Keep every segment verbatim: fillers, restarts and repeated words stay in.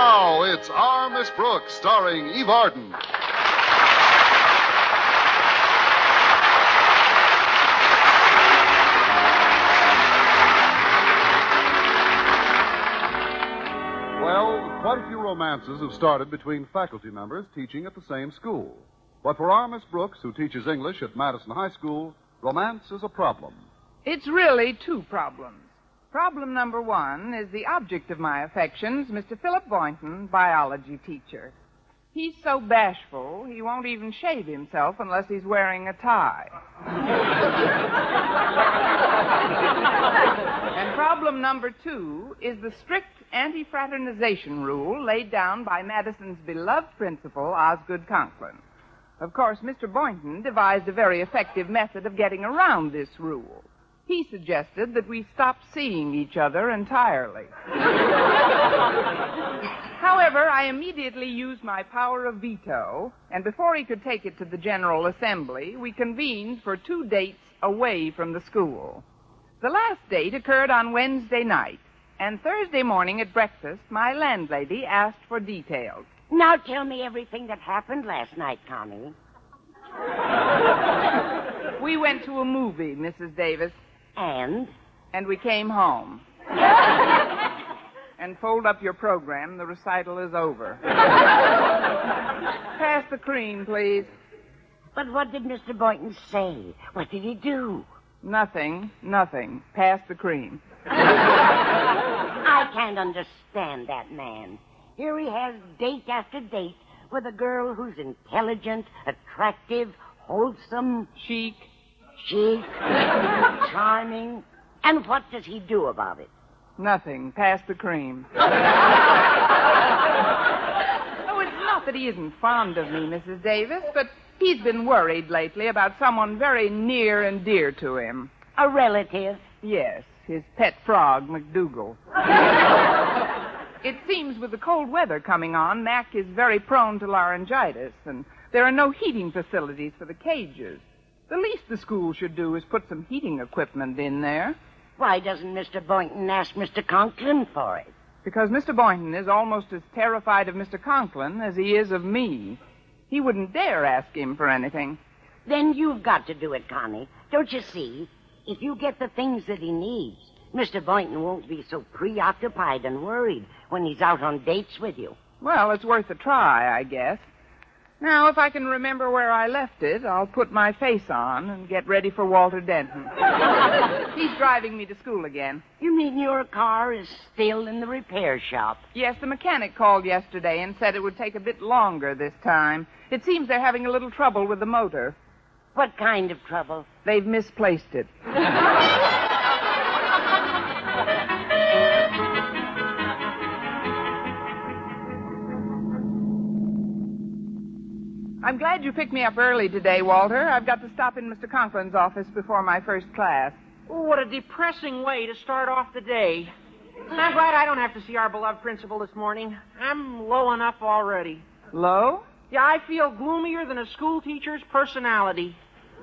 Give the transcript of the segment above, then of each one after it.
now, it's Our Miss Brooks, starring Eve Arden. Well, quite a few romances have started between faculty members teaching at the same school. But for our Miss Brooks, who teaches English at Madison High School, romance is a problem. It's really two problems. Problem number one is the object of my affections, Mister Philip Boynton, biology teacher. He's so bashful, he won't even shave himself unless he's wearing a tie. And problem number two is the strict anti-fraternization rule laid down by Madison's beloved principal, Osgood Conklin. Of course, Mister Boynton devised a very effective method of getting around this rule. He suggested that we stop seeing each other entirely. However, I immediately used my power of veto, and before he could take it to the General Assembly, we convened for two dates away from the school. The last date occurred on Wednesday night, and Thursday morning at breakfast, my landlady asked for details. Now tell me everything that happened last night, Connie. We went to a movie, Missus Davis. And? And we came home. And fold up your program. The recital is over. Pass the cream, please. But what did Mister Boynton say? What did he do? Nothing. Nothing. Pass the cream. I can't understand that man. Here he has date after date with a girl who's intelligent, attractive, wholesome, chic, chic, charming. And what does he do about it? Nothing. Pass the cream. Oh, it's not that he isn't fond of me, Missus Davis, but he's been worried lately about someone very near and dear to him. A relative? Yes, his pet frog, McDougal. It seems with the cold weather coming on, Mac is very prone to laryngitis, and there are no heating facilities for the cages. The least the school should do is put some heating equipment in there. Why doesn't Mister Boynton ask Mister Conklin for it? Because Mister Boynton is almost as terrified of Mister Conklin as he is of me. He wouldn't dare ask him for anything. Then you've got to do it, Connie. Don't you see? If you get the things that he needs, Mister Boynton won't be so preoccupied and worried when he's out on dates with you. Well, it's worth a try, I guess. Now, if I can remember where I left it, I'll put my face on and get ready for Walter Denton. He's driving me to school again. You mean your car is still in the repair shop? Yes, the mechanic called yesterday and said it would take a bit longer this time. It seems they're having a little trouble with the motor. What kind of trouble? They've misplaced it. I'm glad you picked me up early today, Walter. I've got to stop in Mister Conklin's office before my first class. Oh, what a depressing way to start off the day. I'm glad I don't have to see our beloved principal this morning. I'm low enough already. Low? Yeah, I feel gloomier than a school teacher's personality.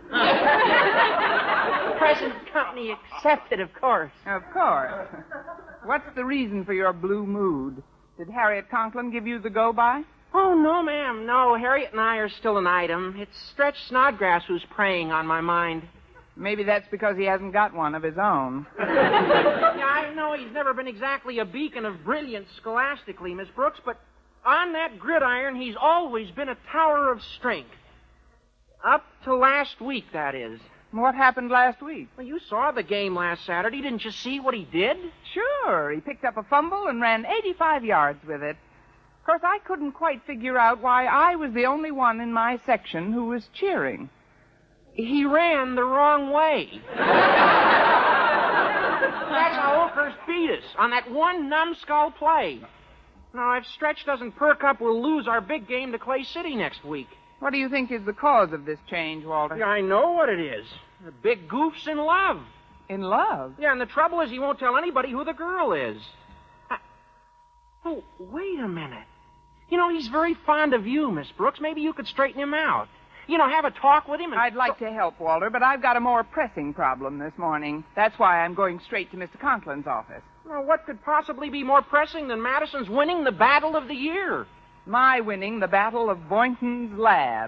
Present company accepted, of course. Of course. What's the reason for your blue mood? Did Harriet Conklin give you the go-by? Oh, no, ma'am. No, Harriet and I are still an item. It's Stretch Snodgrass who's preying on my mind. Maybe that's because he hasn't got one of his own. Yeah, I know he's never been exactly a beacon of brilliance scholastically, Miss Brooks, but on that gridiron, he's always been a tower of strength. Up to last week, that is. What happened last week? Well, you saw the game last Saturday. Didn't you see what he did? Sure. He picked up a fumble and ran eighty-five yards with it. Of course, I couldn't quite figure out why I was the only one in my section who was cheering. He ran the wrong way. That's how Oakhurst beat us, on that one numbskull play. Now, if Stretch doesn't perk up, we'll lose our big game to Clay City next week. What do you think is the cause of this change, Walter? Yeah, I know what it is. The big goof's in love. In love? Yeah, and the trouble is he won't tell anybody who the girl is. I... Oh, wait a minute. You know, he's very fond of you, Miss Brooks. Maybe you could straighten him out. You know, have a talk with him. And I'd like to help, Walter, but I've got a more pressing problem this morning. That's why I'm going straight to Mister Conklin's office. Well, what could possibly be more pressing than Madison's winning the Battle of the Year? My winning the Battle of Boynton's Lab.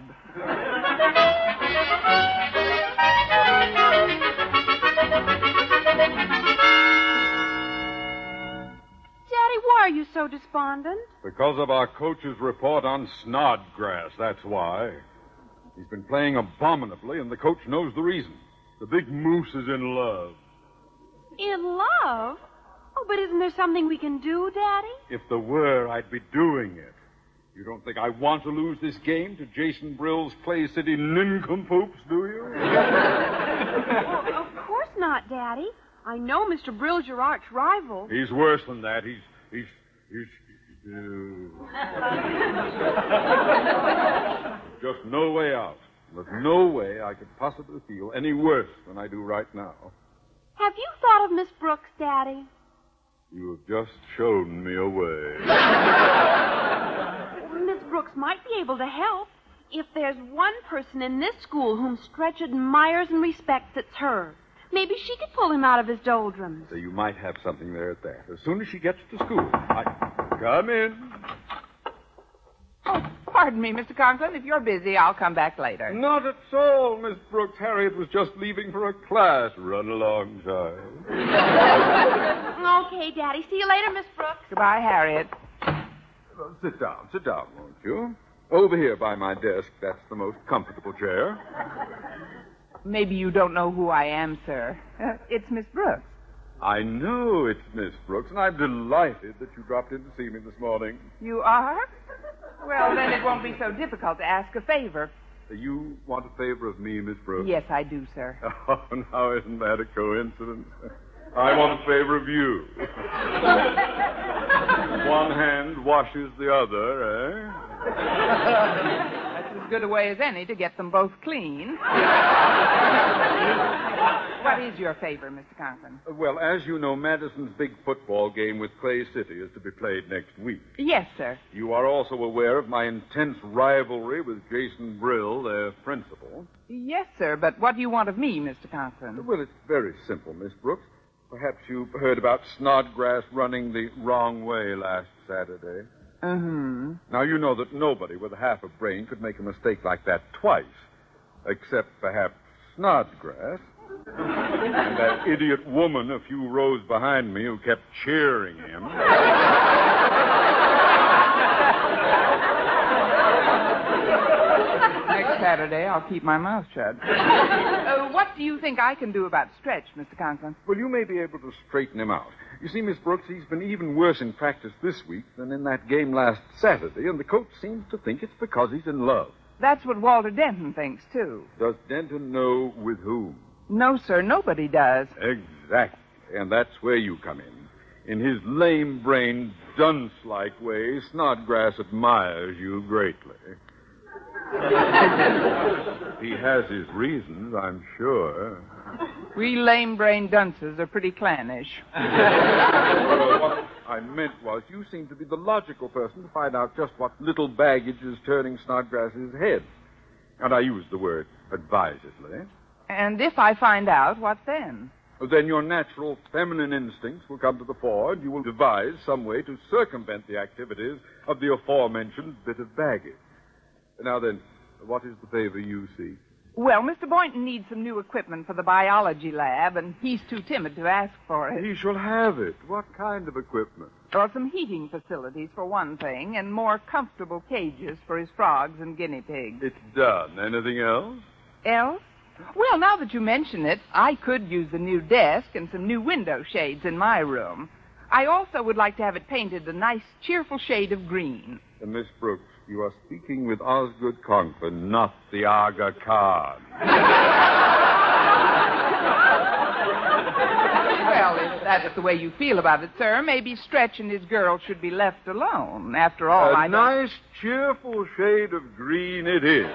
Daddy, why are you so despondent? Because of our coach's report on Snodgrass, that's why. He's been playing abominably, and the coach knows the reason. The big moose is in love. In love? Oh, but isn't there something we can do, Daddy? If there were, I'd be doing it. You don't think I want to lose this game to Jason Brill's Clay City nincompoops, do you? Well, of course not, Daddy. I know Mister Brill's your arch rival. He's worse than that. He's... he's... he's... Uh... Just no way out. There's no way I could possibly feel any worse than I do right now. Have you thought of Miss Brooks, Daddy? You have just shown me a way. Miss Brooks might be able to help. If there's one person in this school whom Stretch admires and respects, it's her. Maybe she could pull him out of his doldrums. So you might have something there at that. As soon as she gets to school, I... Come in. Oh, pardon me, Mister Conklin. If you're busy, I'll come back later. Not at all, Miss Brooks. Harriet was just leaving for a class. Run along, child. Okay, Daddy. See you later, Miss Brooks. Goodbye, Harriet. Well, sit down. Sit down, won't you? Over here by my desk. That's the most comfortable chair. Maybe you don't know who I am, sir. Uh, it's Miss Brooks. I know it's Miss Brooks, and I'm delighted that you dropped in to see me this morning. You are? Well, then it won't be so difficult to ask a favor. You want a favor of me, Miss Brooks? Yes, I do, sir. Oh, now isn't that a coincidence? I want a favor of you. One hand washes the other, eh? That's as good a way as any to get them both clean. What is your favor, Mister Conklin? Well, as you know, Madison's big football game with Clay City is to be played next week. Yes, sir. You are also aware of my intense rivalry with Jason Brill, their principal. Yes, sir, but what do you want of me, Mister Conklin? Well, it's very simple, Miss Brooks. Perhaps you've heard about Snodgrass running the wrong way last Saturday. Uh-huh. Now, you know that nobody with half a brain could make a mistake like that twice, except perhaps Snodgrass. And that idiot woman a few rows behind me who kept cheering him. Next Saturday, I'll keep my mouth shut. Uh, what do you think I can do about Stretch, Mister Conklin? Well, you may be able to straighten him out. You see, Miss Brooks, he's been even worse in practice this week than in that game last Saturday, and the coach seems to think it's because he's in love. That's what Walter Denton thinks, too. Does Denton know with whom? No, sir, nobody does. Exactly. And that's where you come in. In his lame-brained, dunce-like way, Snodgrass admires you greatly. He has his reasons, I'm sure. We lame-brained dunces are pretty clannish. Well, what I meant was you seem to be the logical person to find out just what little baggage is turning Snodgrass's head. And I use the word advisedly. And if I find out, what then? Then your natural feminine instincts will come to the fore, and you will devise some way to circumvent the activities of the aforementioned bit of baggage. Now then, what is the favor you seek? Well, Mister Boynton needs some new equipment for the biology lab, and he's too timid to ask for it. He shall have it. What kind of equipment? Well, some heating facilities, for one thing, and more comfortable cages for his frogs and guinea pigs. It's done. Anything else? Else? Well, now that you mention it, I could use a new desk and some new window shades in my room. I also would like to have it painted a nice, cheerful shade of green. Uh, Miss Brooks, you are speaking with Osgood Conklin, not the Aga Khan. Well, if that's the way you feel about it, sir, maybe Stretch and his girl should be left alone. After all, a I don't... nice, cheerful shade of green it is.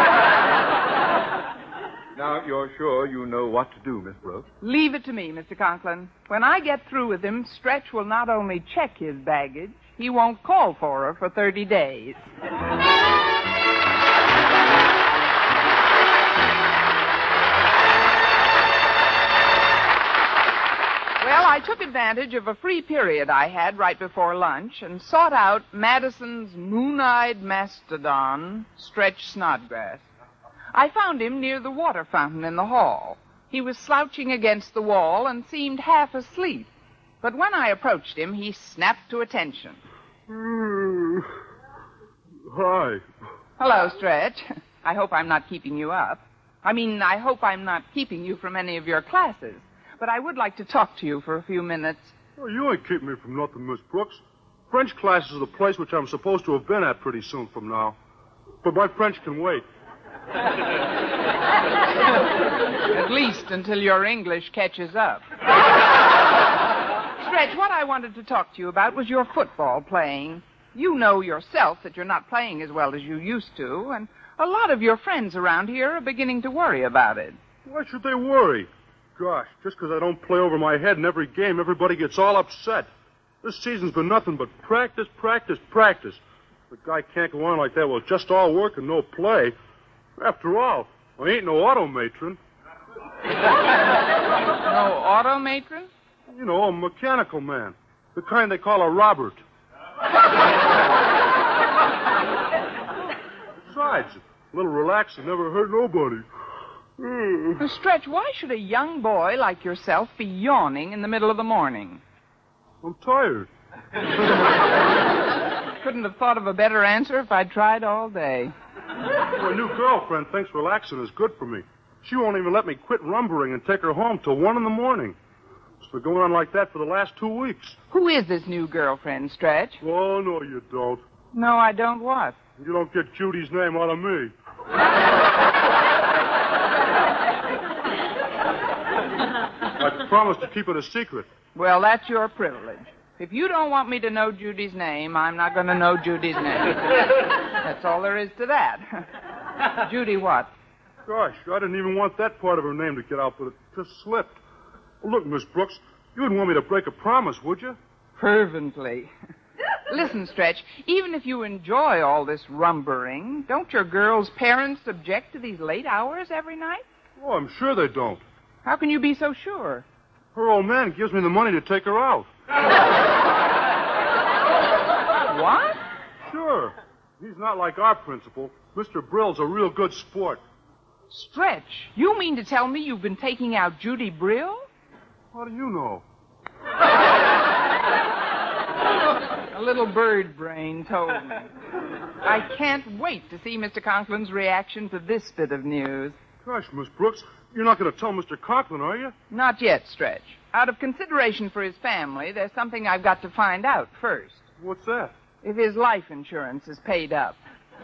Now, you're sure you know what to do, Miss Brooks? Leave it to me, Mister Conklin. When I get through with him, Stretch will not only check his baggage, he won't call for her for thirty days. I took advantage of a free period I had right before lunch and sought out Madison's moon-eyed mastodon, Stretch Snodgrass. I found him near the water fountain in the hall. He was slouching against the wall and seemed half asleep. But when I approached him, he snapped to attention. Hi. Hello, Stretch. I hope I'm not keeping you up. I mean, I hope I'm not keeping you from any of your classes. But I would like to talk to you for a few minutes. Well, you ain't keeping me from nothing, Miss Brooks. French classes are the place which I'm supposed to have been at pretty soon from now. But my French can wait. At least until your English catches up. Stretch, what I wanted to talk to you about was your football playing. You know yourself that you're not playing as well as you used to, and a lot of your friends around here are beginning to worry about it. Why should they worry? Gosh, just because I don't play over my head in every game, everybody gets all upset. This season's been nothing but practice, practice, practice. The guy can't go on like that. Well, just all work and no play. After all, I ain't no auto matron. No auto matron? You know, a mechanical man. The kind they call a Robert. Besides, a little relaxing never hurt nobody. Now, Stretch, why should a young boy like yourself be yawning in the middle of the morning? I'm tired. Couldn't have thought of a better answer if I'd tried all day. My new girlfriend thinks relaxing is good for me. She won't even let me quit rumbering and take her home till one in the morning. It's been going on like that for the last two weeks. Who is this new girlfriend, Stretch? Oh, no, you don't. No, I don't what? You don't get Judy's name out of me. I promised to keep it a secret. Well, that's your privilege. If you don't want me to know Judy's name, I'm not going to know Judy's name. That's all there is to that. Judy what? Gosh, I didn't even want that part of her name to get out, but it just slipped. Well, look, Miss Brooks, you wouldn't want me to break a promise, would you? Fervently. Listen, Stretch, even if you enjoy all this rumbering, don't your girl's parents object to these late hours every night? Oh, I'm sure they don't. How can you be so sure? Her old man gives me the money to take her out. What? Sure. He's not like our principal. Mister Brill's a real good sport. Stretch, you mean to tell me you've been taking out Judy Brill? How do you know? A little bird brain told me. I can't wait to see Mister Conklin's reaction to this bit of news. Gosh, Miss Brooks, you're not going to tell Mister Conklin, are you? Not yet, Stretch. Out of consideration for his family, there's something I've got to find out first. What's that? If his life insurance is paid up.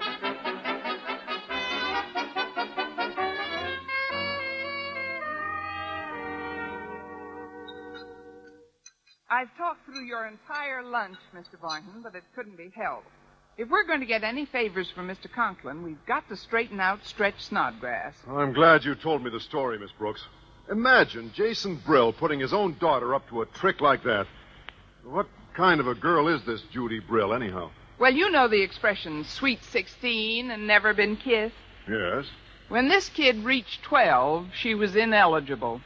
I've talked through your entire lunch, Mister Boynton, but it couldn't be helped. If we're going to get any favors from Mister Conklin, we've got to straighten out Stretch Snodgrass. I'm glad you told me the story, Miss Brooks. Imagine Jason Brill putting his own daughter up to a trick like that. What kind of a girl is this Judy Brill, anyhow? Well, you know the expression, sweet sixteen and never been kissed. Yes. When this kid reached twelve, she was ineligible.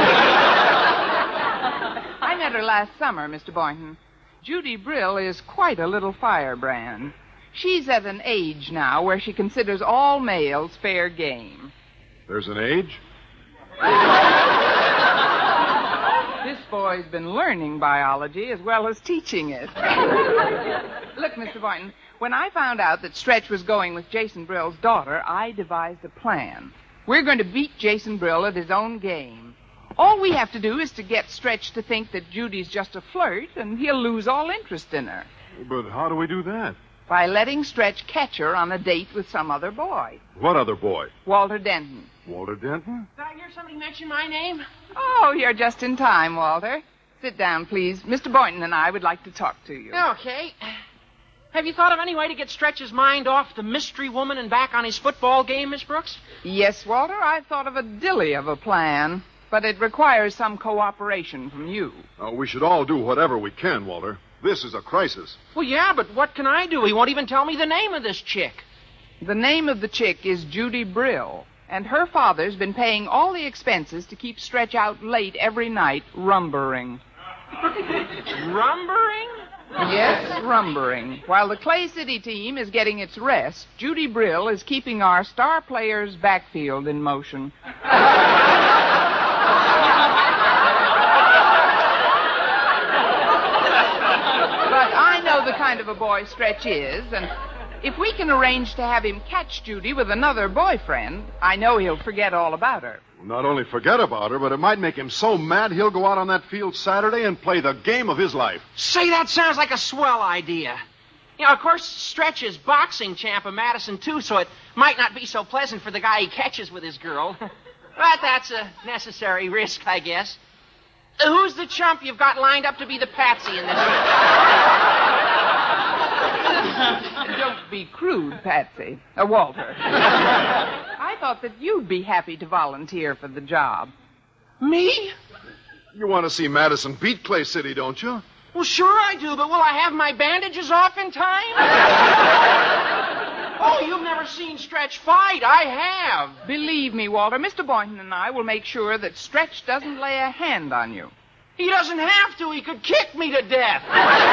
I met her last summer, Mister Boynton. Judy Brill is quite a little firebrand. She's at an age now where she considers all males fair game. There's an age? This boy's been learning biology as well as teaching it. Look, Mister Boynton, when I found out that Stretch was going with Jason Brill's daughter, I devised a plan. We're going to beat Jason Brill at his own game. All we have to do is to get Stretch to think that Judy's just a flirt, and he'll lose all interest in her. But how do we do that? By letting Stretch catch her on a date with some other boy. What other boy? Walter Denton. Walter Denton? Did I hear somebody mention my name? Oh, you're just in time, Walter. Sit down, please. Mister Boynton and I would like to talk to you. Okay. Have you thought of any way to get Stretch's mind off the mystery woman and back on his football game, Miss Brooks? Yes, Walter, I've thought of a dilly of a plan. But it requires some cooperation from you. Uh, we should all do whatever we can, Walter. This is a crisis. Well, yeah, but what can I do? He won't even tell me the name of this chick. The name of the chick is Judy Brill, and her father's been paying all the expenses to keep Stretch out late every night, rumbering. Rumbering? Yes, rumbering. While the Clay City team is getting its rest, Judy Brill is keeping our star player's backfield in motion. But I know the kind of a boy Stretch is, and if we can arrange to have him catch Judy with another boyfriend, I know he'll forget all about her. Not only forget about her, but it might make him so mad he'll go out on that field Saturday and play the game of his life. Say, that sounds like a swell idea. You know, of course, Stretch is boxing champ of Madison, too, so it might not be so pleasant for the guy he catches with his girl. But that's a necessary risk, I guess. Uh, who's the chump you've got lined up to be the patsy in this? Don't be crude, Patsy. Uh, Walter. I thought that you'd be happy to volunteer for the job. Me? You want to see Madison beat Clay City, don't you? Well, sure I do, but will I have my bandages off in time? Oh, you've never seen Stretch fight. I have. Believe me, Walter, Mister Boynton and I will make sure that Stretch doesn't lay a hand on you. He doesn't have to. He could kick me to death.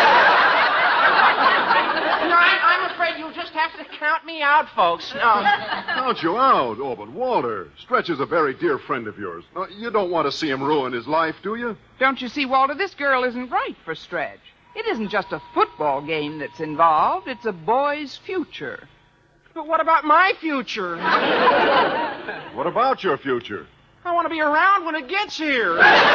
No, I, I'm afraid you'll just have to count me out, folks. No. Count you out? Oh, but Walter, Stretch is a very dear friend of yours. Uh, you don't want to see him ruin his life, do you? Don't you see, Walter, this girl isn't right for Stretch. It isn't just a football game that's involved. It's a boy's future. But what about my future? What about your future? I want to be around when it gets here.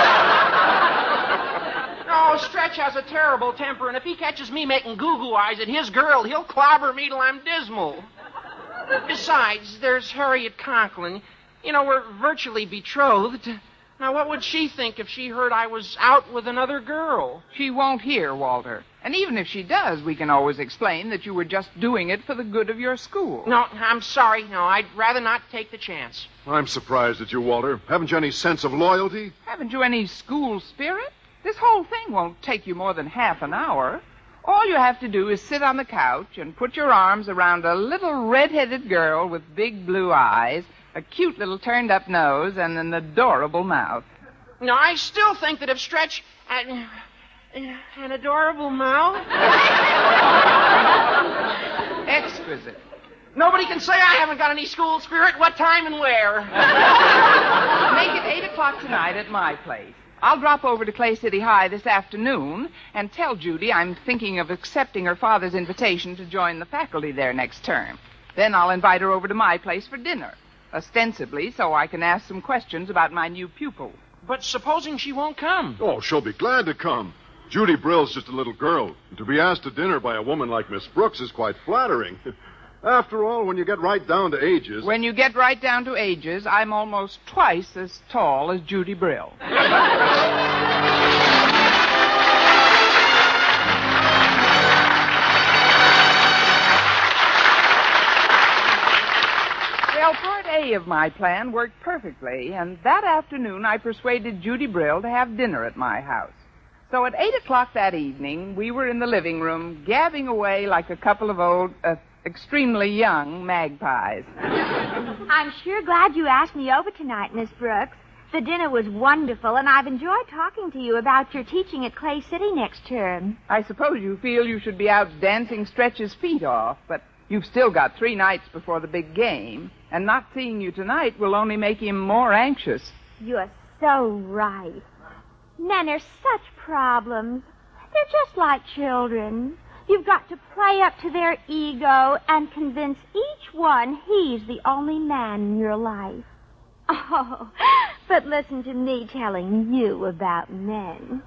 Oh, Stretch has a terrible temper, and if he catches me making goo-goo eyes at his girl, he'll clobber me till I'm dismal. Besides, there's Harriet Conklin. You know, we're virtually betrothed. Now, what would she think if she heard I was out with another girl? She won't hear, Walter. And even if she does, we can always explain that you were just doing it for the good of your school. No, I'm sorry. No, I'd rather not take the chance. I'm surprised at you, Walter. Haven't you any sense of loyalty? Haven't you any school spirit? This whole thing won't take you more than half an hour. All you have to do is sit on the couch and put your arms around a little red-headed girl with big blue eyes, a cute little turned-up nose, and an adorable mouth. No, I still think that if Stretch had uh, an adorable mouth... Exquisite. Nobody can say I haven't got any school spirit. What time and where? Make it eight o'clock tonight at my place. I'll drop over to Clay City High this afternoon and tell Judy I'm thinking of accepting her father's invitation to join the faculty there next term. Then I'll invite her over to my place for dinner, ostensibly so I can ask some questions about my new pupil. But supposing she won't come? Oh, she'll be glad to come. Judy Brill's just a little girl. And to be asked to dinner by a woman like Miss Brooks is quite flattering. After all, when you get right down to ages... When you get right down to ages, I'm almost twice as tall as Judy Brill. Well, part A of my plan worked perfectly, and that afternoon I persuaded Judy Brill to have dinner at my house. So at eight o'clock that evening, we were in the living room, gabbing away like a couple of old... Uh, extremely young magpies. I'm sure glad you asked me over tonight, Miss Brooks. The dinner was wonderful, and I've enjoyed talking to you about your teaching at Clay City next term. I suppose you feel you should be out dancing Stretch's feet off, but you've still got three nights before the big game, and not seeing you tonight will only make him more anxious. You're so right. Men are such problems. They're just like children. You've got to play up to their ego and convince each one he's the only man in your life. Oh, but listen to me telling you about men.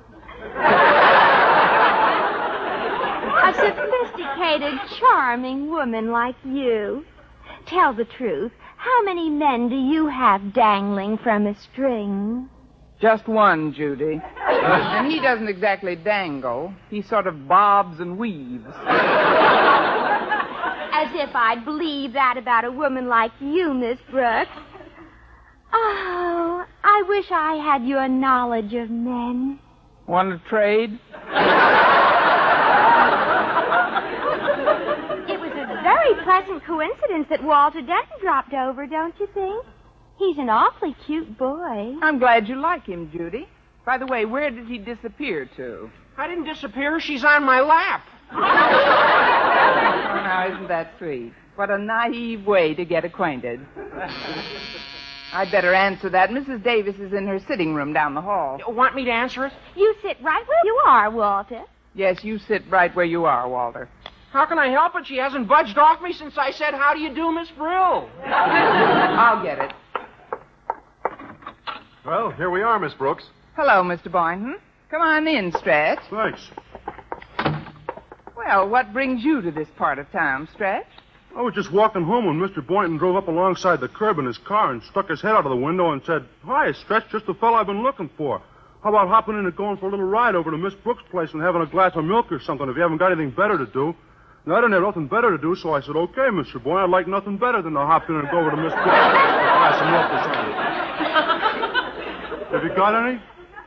A sophisticated, charming woman like you. Tell the truth. How many men do you have dangling from a string? Just one, Judy. And he doesn't exactly dangle. He sort of bobs and weaves. As if I'd believe that about a woman like you, Miss Brooks. Oh, I wish I had your knowledge of men. Want to trade? It was a very pleasant coincidence that Walter Denton dropped over, don't you think? He's an awfully cute boy. I'm glad you like him, Judy. By the way, where did he disappear to? I didn't disappear. She's on my lap. Oh, now, isn't that sweet? What a naive way to get acquainted. I'd better answer that. Missus Davis is in her sitting room down the hall. You want me to answer it? You sit right where you are, Walter. Yes, you sit right where you are, Walter. How can I help it? She hasn't budged off me since I said, how do you do, Miss Brill? I'll get it. Well, here we are, Miss Brooks. Hello, Mister Boynton. Come on in, Stretch. Thanks. Well, what brings you to this part of town, Stretch? I was just walking home when Mister Boynton drove up alongside the curb in his car and stuck his head out of the window and said, "Hi, Stretch, just the fellow I've been looking for. How about hopping in and going for a little ride over to Miss Brooks' place and having a glass of milk or something if you haven't got anything better to do?" And I didn't have nothing better to do, so I said, "Okay, Mister Boynton, I'd like nothing better than to hop in and go over to Miss Brooks' place for a glass of milk or something." Have you got any?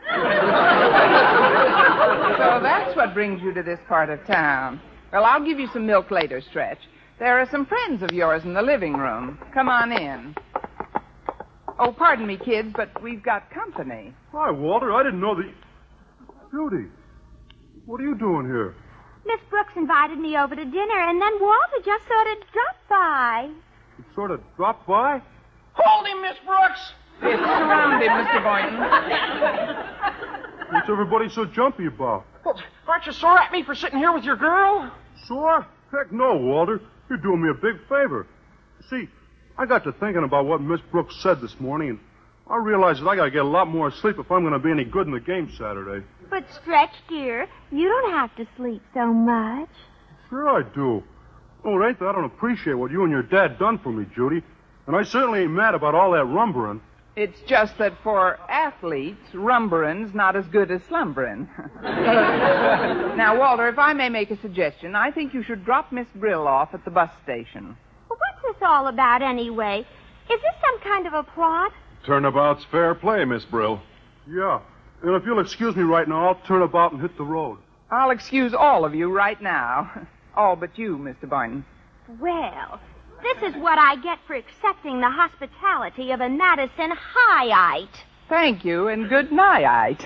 So that's what brings you to this part of town. Well, I'll give you some milk later, Stretch. There are some friends of yours in the living room. Come on in. Oh, pardon me, kids, but we've got company. Hi, Walter. I didn't know that... Judy, what are you doing here? Miss Brooks invited me over to dinner, and then Walter just sort of dropped by. You sort of dropped by? Hold him, Miss Brooks! It's around him, Mister Boynton. What's everybody so jumpy about? Well, aren't you sore at me for sitting here with your girl? Sore? Heck no, Walter. You're doing me a big favor. See, I got to thinking about what Miss Brooks said this morning, and I realized that I got to get a lot more sleep if I'm going to be any good in the game Saturday. But, Stretch, dear, you don't have to sleep so much. Sure I do. Oh, it ain't that I don't appreciate what you and your dad done for me, Judy. And I certainly ain't mad about all that rumbering. It's just that for athletes, rumbering's not as good as slumbering. Now, Walter, if I may make a suggestion, I think you should drop Miss Brill off at the bus station. Well, what's this all about, anyway? Is this some kind of a plot? Turnabout's fair play, Miss Brill. Yeah. And if you'll excuse me right now, I'll turn about and hit the road. I'll excuse all of you right now. All but you, Mister Boynton. Well, this is what I get for accepting the hospitality of a Madison Highite. Thank you, and good night.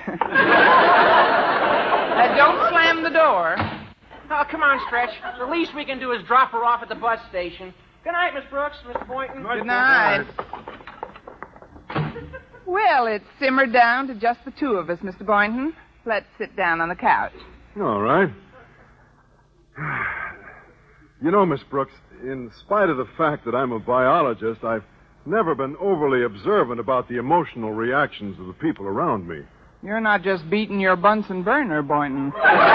uh, don't slam the door. Oh, come on, Stretch. The least we can do is drop her off at the bus station. Good night, Miss Brooks, Mister Boynton. Good night. Well, it's simmered down to just the two of us, Mister Boynton. Let's sit down on the couch. All right. You know, Miss Brooks, in spite of the fact that I'm a biologist, I've never been overly observant about the emotional reactions of the people around me. You're not just beating your Bunsen burner, Boynton.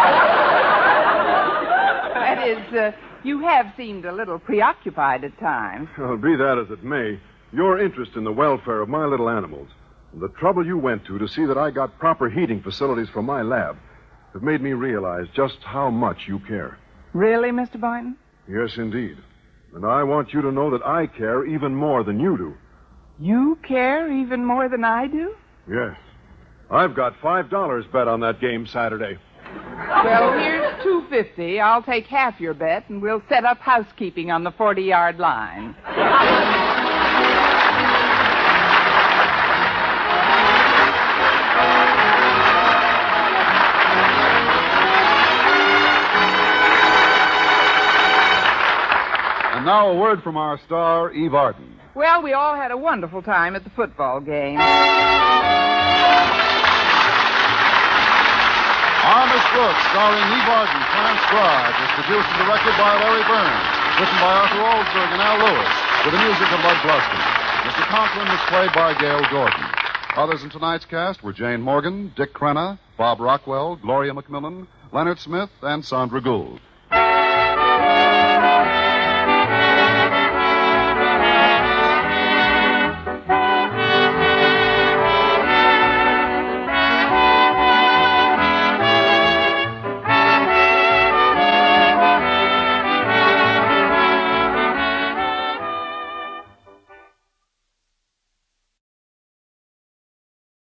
That is, uh, you have seemed a little preoccupied at times. Well, be that as it may, your interest in the welfare of my little animals and the trouble you went to to see that I got proper heating facilities for my lab have made me realize just how much you care. Really, Mister Boynton? Yes, indeed. And I want you to know that I care even more than you do. You care even more than I do? Yes. I've got five dollars bet on that game Saturday. Well, here's two fifty. I'll take half your bet, and we'll set up housekeeping on the forty-yard line. And now a word from our star, Eve Arden. Well, we all had a wonderful time at the football game. Our Miss Brooks, starring Eve Arden, transcribed, was produced and directed by Larry Burns, written by Arthur Oldsberg and Al Lewis, with the music of Bud Bluskin. Mister Conklin was played by Gail Gordon. Others in tonight's cast were Jane Morgan, Dick Crenna, Bob Rockwell, Gloria McMillan, Leonard Smith, and Sandra Gould.